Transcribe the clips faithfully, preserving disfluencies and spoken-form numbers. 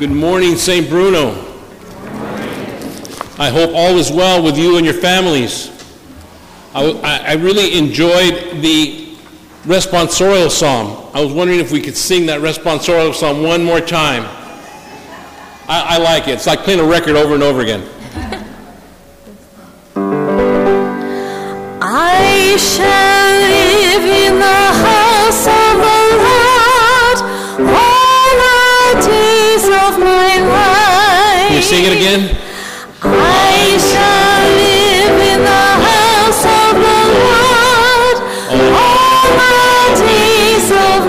Good morning, Saint Bruno. I hope all is well with you and your families. I, I really enjoyed the responsorial psalm. I was wondering if we could sing that responsorial psalm one more time. I, I like it. It's like playing a record over and over again. I shall live in the house of the Lord all the days of my life. Can you sing it again? I shall live in the house of the Lord all the days of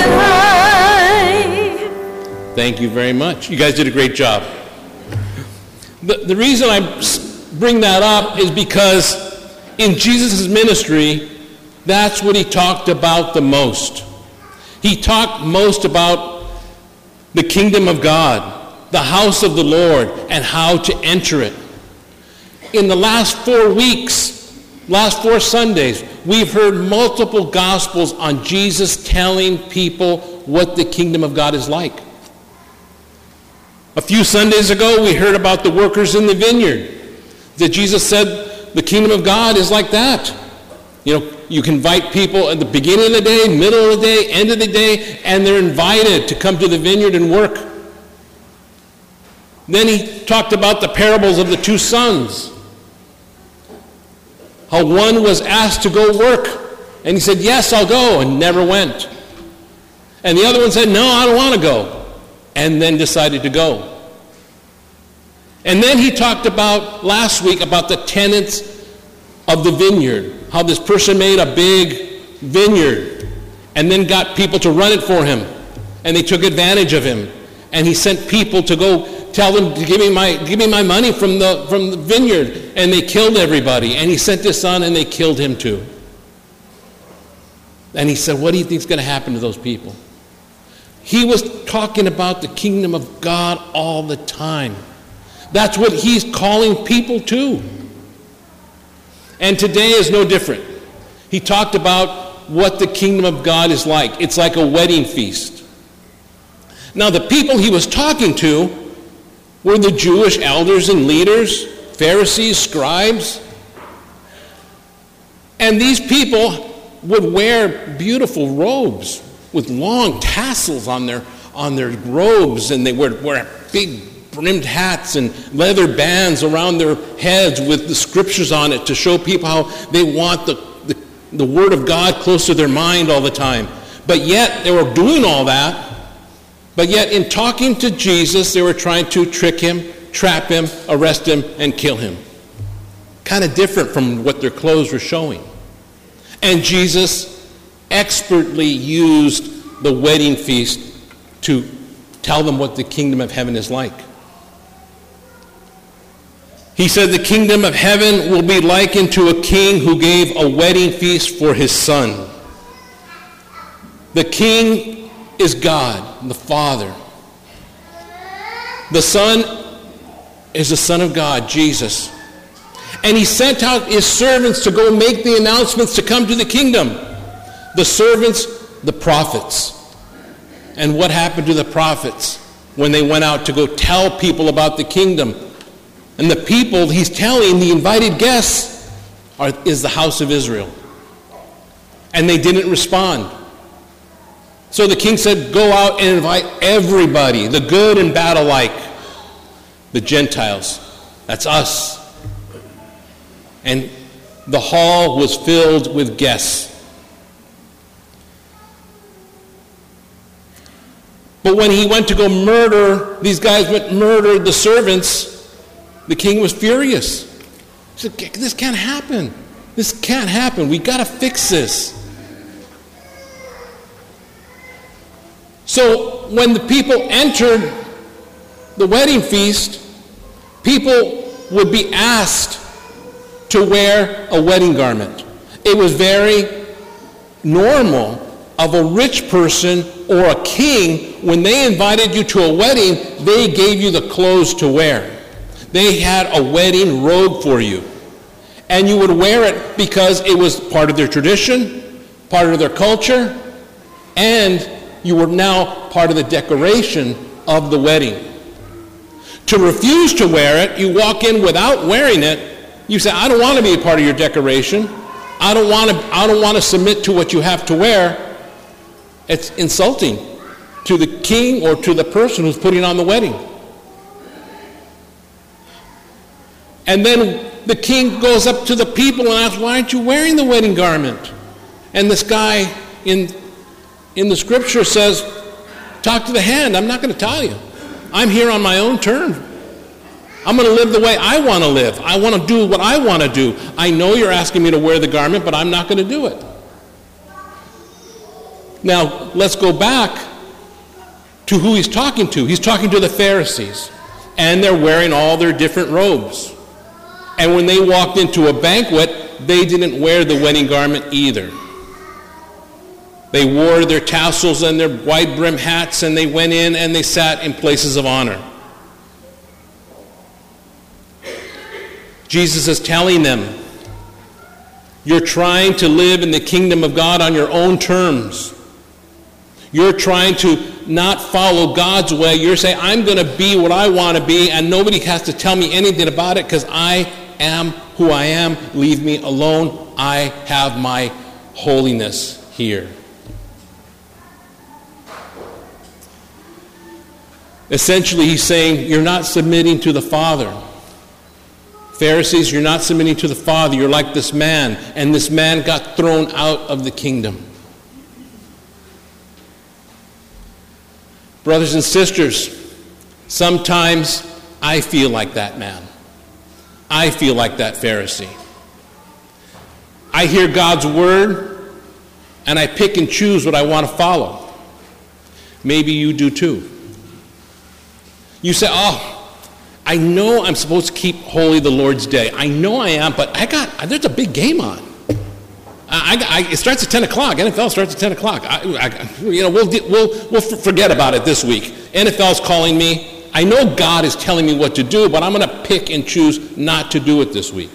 my life. Thank you very much. You guys did a great job. The, the reason I bring that up is because in Jesus' ministry, that's what he talked about the most. He talked most about the kingdom of God, the house of the Lord, and how to enter it. In the last four weeks, last four Sundays, we've heard multiple gospels on Jesus telling people what the kingdom of God is like. A few Sundays ago, we heard about the workers in the vineyard, that Jesus said, the kingdom of God is like that. You know, you can invite people at the beginning of the day, middle of the day, end of the day, and they're invited to come to the vineyard and work. Then he talked about the parables of the two sons. How one was asked to go work, and he said, yes, I'll go, and never went. And the other one said, no, I don't want to go, and then decided to go. And then he talked about, last week, about the tenants of the vineyard. How this person made a big vineyard and then got people to run it for him. And they took advantage of him. And he sent people to go tell them to give me my, give me my money from the, from the vineyard. And they killed everybody. And he sent his son and they killed him too. And he said, what do you think is going to happen to those people? He was talking about the kingdom of God all the time. That's what he's calling people to. And today is no different. He talked about what the kingdom of God is like. It's like a wedding feast. Now, the people he was talking to were the Jewish elders and leaders, Pharisees, scribes. And these people would wear beautiful robes with long tassels on their, on their robes, and they would wear big brimmed hats and leather bands around their heads with the scriptures on it to show people how they want the, the, the Word of God close to their mind all the time. But yet, they were doing all that, but yet in talking to Jesus, they were trying to trick him, trap him, arrest him, and kill him. Kind of different from what their clothes were showing. And Jesus expertly used the wedding feast to tell them what the kingdom of heaven is like. He said the kingdom of heaven will be likened to a king who gave a wedding feast for his son. The king is God, the Father. The Son is the Son of God, Jesus. And he sent out his servants to go make the announcements to come to the kingdom. The servants, the prophets. And what happened to the prophets when they went out to go tell people about the kingdom? And the people he's telling, the invited guests, are, is the house of Israel. And they didn't respond. So the king said, go out and invite everybody, the good and bad alike, the Gentiles. That's us. And the hall was filled with guests. But when he went to go murder, these guys went murdered the servants, the king was furious. He said, this can't happen. This can't happen. We got to fix this. So when the people entered the wedding feast, people would be asked to wear a wedding garment. It was very normal of a rich person or a king, when they invited you to a wedding, they gave you the clothes to wear. They had a wedding robe for you. And you would wear it because it was part of their tradition, part of their culture, and you were now part of the decoration of the wedding. To refuse to wear it, you walk in without wearing it, you say, I don't want to be a part of your decoration. I don't want to, I don't want to submit to what you have to wear. It's insulting to the king or to the person who's putting on the wedding. And then the king goes up to the people and asks, why aren't you wearing the wedding garment? And this guy in, in the scripture says, talk to the hand. I'm not going to tell you. I'm here on my own terms. I'm going to live the way I want to live. I want to do what I want to do. I know you're asking me to wear the garment, but I'm not going to do it. Now, let's go back to who he's talking to. He's talking to the Pharisees, and they're wearing all their different robes. And when they walked into a banquet, they didn't wear the wedding garment either. They wore their tassels and their wide brim hats, and they went in and they sat in places of honor. Jesus is telling them, you're trying to live in the kingdom of God on your own terms. You're trying to not follow God's way. You're saying, I'm going to be what I want to be, and nobody has to tell me anything about it because I am who I am. Leave me alone. I have my holiness here. Essentially, he's saying, you're not submitting to the Father. Pharisees, you're not submitting to the Father. You're like this man, and this man got thrown out of the kingdom. Brothers and sisters, sometimes I feel like that man. I feel like that Pharisee. I hear God's word, and I pick and choose what I want to follow. Maybe you do too. You say, oh, I know I'm supposed to keep holy the Lord's Day. I know I am, but I got there's a big game on. I, I, it starts at ten o'clock. N F L starts at ten o'clock. I, I, you know, we'll we'll we'll forget about it this week. N F L's calling me. I know God is telling me what to do, but I'm going to pick and choose not to do it this week.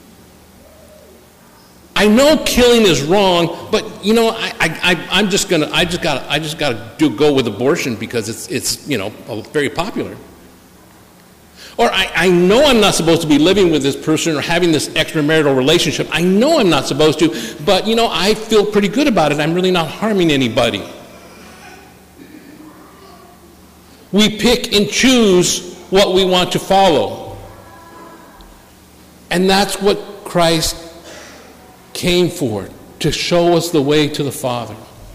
I know killing is wrong, but you know, I, I, I'm just gonna, I just got, I just got to do go with abortion because it's, it's, you know, very popular. Or I, I know I'm not supposed to be living with this person or having this extramarital relationship. I know I'm not supposed to, but you know, I feel pretty good about it. I'm really not harming anybody. We pick and choose what we want to follow, and that's what Christ came for, to show us the way to the Father.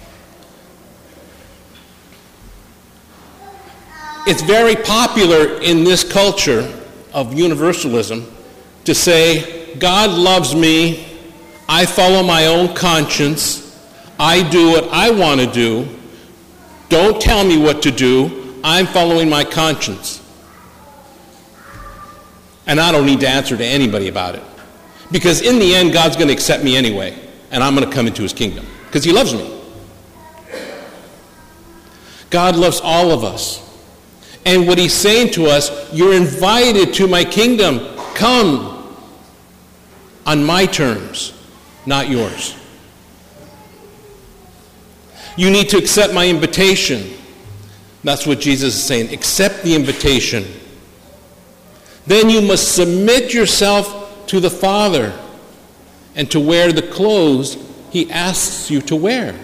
It's very popular in this culture of universalism to say, God loves me, I follow my own conscience, I do what I want to do, don't tell me what to do, I'm following my conscience. And I don't need to answer to anybody about it. Because in the end, God's going to accept me anyway, and I'm going to come into his kingdom, because he loves me. God loves all of us. And what he's saying to us, you're invited to my kingdom. Come on my terms, not yours. You need to accept my invitation. That's what Jesus is saying. Accept the invitation. Then you must submit yourself to the Father and to wear the clothes he asks you to wear.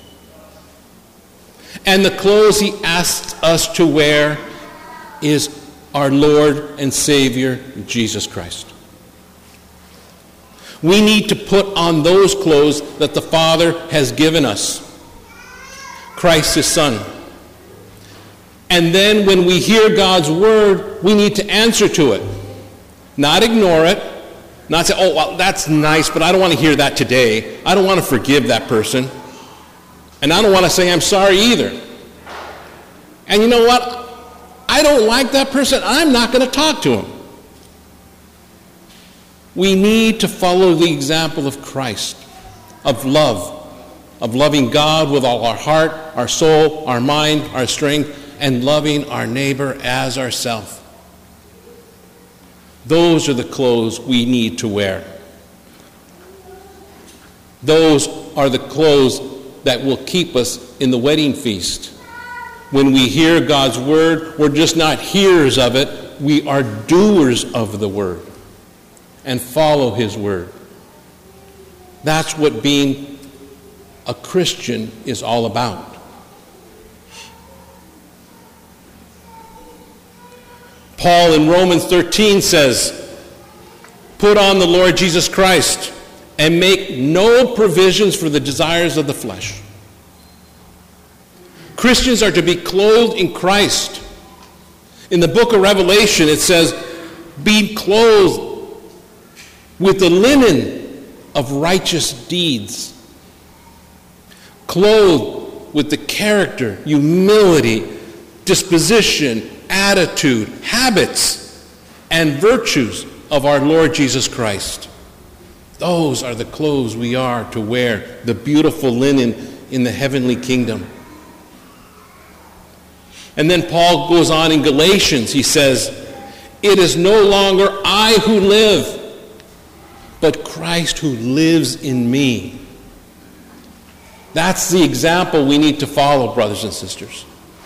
And the clothes he asks us to wear is our Lord and Savior, Jesus Christ. We need to put on those clothes that the Father has given us. Christ, his Son. And then when we hear God's word, we need to answer to it. Not ignore it. Not say, oh, well, that's nice, but I don't want to hear that today. I don't want to forgive that person. And I don't want to say I'm sorry either. And you know what? I don't like that person. I'm not going to talk to him. We need to follow the example of Christ, of love, of loving God with all our heart, our soul, our mind, our strength, and loving our neighbor as ourselves. Those are the clothes we need to wear. Those are the clothes that will keep us in the wedding feast. When we hear God's word, we're just not hearers of it, we are doers of the word and follow his word. That's what being a Christian is all about. Paul in Romans thirteen says, "Put on the Lord Jesus Christ and make no provisions for the desires of the flesh." Christians are to be clothed in Christ. In the book of Revelation, it says, "Be clothed with the linen of righteous deeds." Clothed with the character, humility, disposition, attitude, habits, and virtues of our Lord Jesus Christ. Those are the clothes we are to wear, the beautiful linen in the heavenly kingdom. And then Paul goes on in Galatians, he says, "It is no longer I who live, but Christ who lives in me." That's the example we need to follow, brothers and sisters.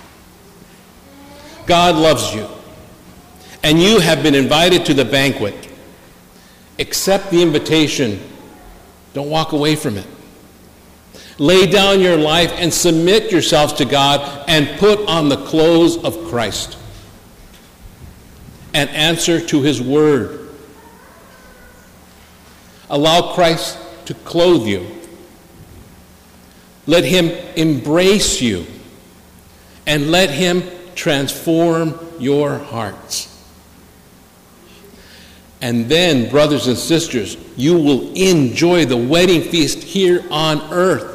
God loves you, and you have been invited to the banquet. Accept the invitation. Don't walk away from it. Lay down your life and submit yourselves to God and put on the clothes of Christ and answer to his word. Allow Christ to clothe you. Let him embrace you and let him transform your hearts. And then, brothers and sisters, you will enjoy the wedding feast here on earth.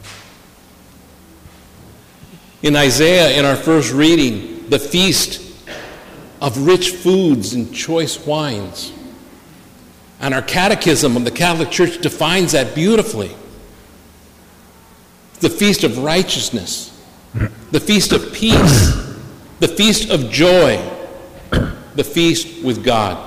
In Isaiah, in our first reading, the feast of rich foods and choice wines. And our catechism of the Catholic Church defines that beautifully. The feast of righteousness, the feast of peace, the feast of joy, the feast with God.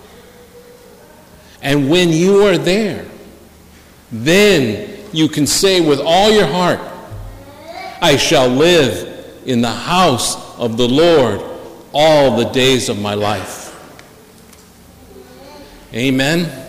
And when you are there, then you can say with all your heart, "I shall live in the house of the Lord all the days of my life." Amen.